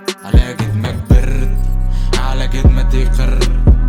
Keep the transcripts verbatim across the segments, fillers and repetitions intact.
على قد ما كبرت على قد ما تقر،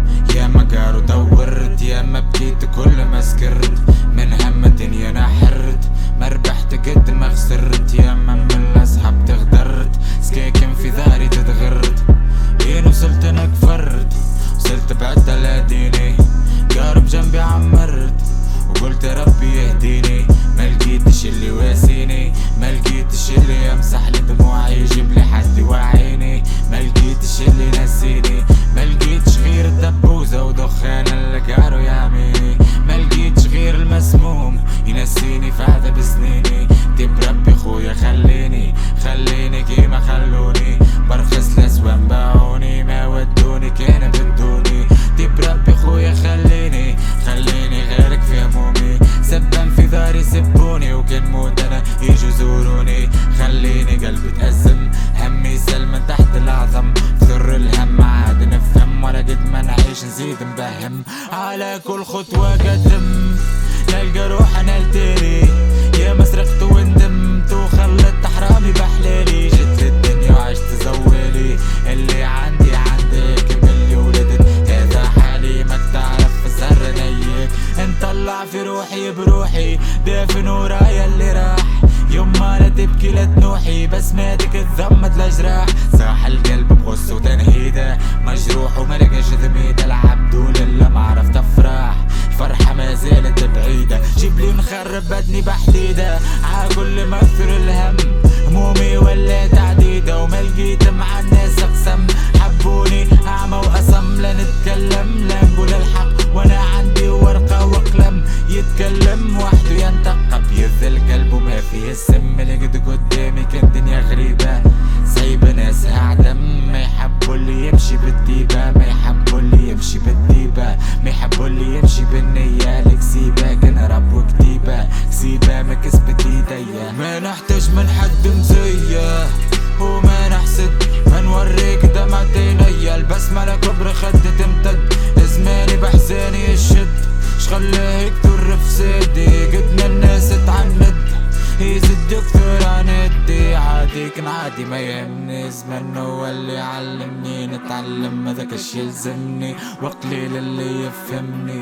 يا ما قار ودورت يا ما بكيت كل ما سكرت، من هم الدنيا انا حرت ما ربحت قد ما خسرت، يا ما من الاصحاب تغدرت سكيكن في ذاري تتغرت، لين وصلت انا كفرت وصلت بعد على ديني، قارب جنبي عمرت وقلت ربي يهديني، ما لقيتش اللي واسيني ما لقيتش اللي يمسح لي دموعي يجيب لي حد يوعيني، ما لقيتش اللي نسيني ما لقيتش غير الدبوزة ودخان اللي قارو يعميني، ما لقيتش غير المسموم ينسيني في عذاب سنيني، دي بربي خويا خليني خليني كيما خلوني، برخص لسوان باعوني ما ودوني كان بدوني، دي بربي خويا خليني خليني غيرك في همومي، سبان في داري سبوني وكان موت انا يجوا زوروني، خليني قلبي تأزم همي سل من تحت العظم، ثر الهم عاد نفهم ولا قد ما نعيش نزيد نبهم، على كل خطوة قدم نلقى روح انا التالي، يا ما سرقت وندمت وخلت حرامي بحلالي، جيت للدنيا وعشت زوالي اللي عندي عندك ملي ولدت، هذا حالي ما تعرف سر نيك، نطلع في روحي بروحي دافن ورايا اللي راح، يوم ما لا تبكي لا تنوحي بسماتك تضمت الأجراح، صاح القلب بغص وتنهيده مجروح وملقاش ذميده، العبد ولله ما عرفت افراح الفرحة ما زالت بعيدة، جيبلي نخرب بدني بحديدة عاكل ما كثر الهم همومي ولا تعديدة، وما لقيت مع الناس اقسم حبوني اعمى وقسم، لا نتكلم لا نقول الحق وانا عندي ورقة وقلم، يتكلم وحده ينتقى بيذل قلبه وما فيه السم، لقد قدامي كان دنيا غريبة سايبة ناس اعدم، ما يحبوا اللي يمشي بالديبة ما يحبوا اللي يمشي بالديبة ما يحبوا اللي يمشي بالنية، لكسيبة كان رب وكتيبة كسيبة ما كسبت ايديا، ما نحتاج من حد مزيه وما نحسد ما نوريك دمعة عينيا، البسمة كبر خدي تمتد زماني بحزاني الشد، شخلاه يكتر في سيدي قد ما الناس تعند يزد يكثر عندي، عادي كان عادي ما يهمني، زمان هو اللي علمني نتعلم ما ذاكش يلزمني، وقليل اللي يفهمني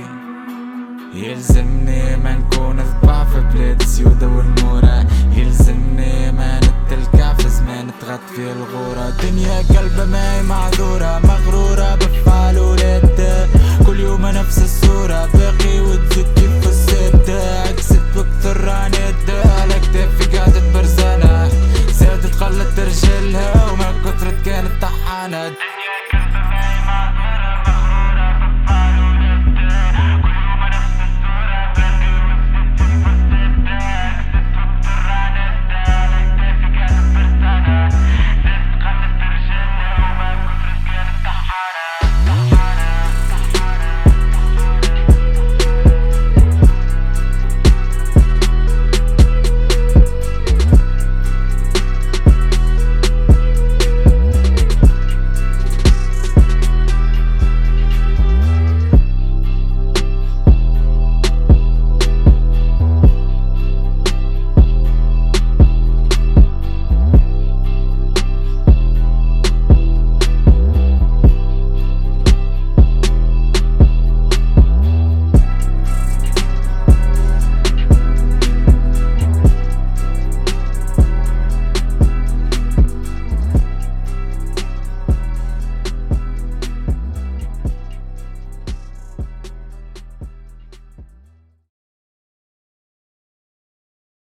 يلزمني ما نكون ذبع في بلاد سيودة والمورة، يلزمني ما نتلكع في زمان تغط في الغورة، دنيا قلبة ما هي معذورة مغرورة بفعل ولاد، كل يوم نفس الصورة باقي وتزيد كيف الزيت، عكست وكثر عني